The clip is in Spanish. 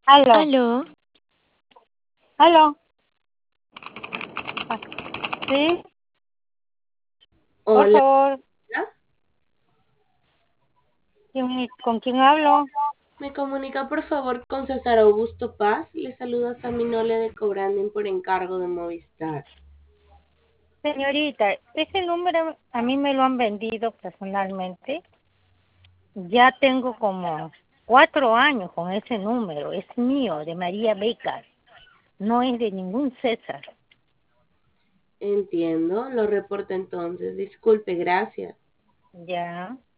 Aló, Aló, aló. Ah, sí, por Hola, favor, ¿con quién hablo? ¿me comunica por favor con César Augusto Paz? Le saluda Sammy Nole de Cobranding por encargo de Movistar. Señorita, ese número a mí me lo han vendido personalmente. Ya tengo como 4 años con ese número. Es mío, de María Becas. No es de ningún César. Entiendo, lo reporto entonces. Disculpe, gracias. Ya.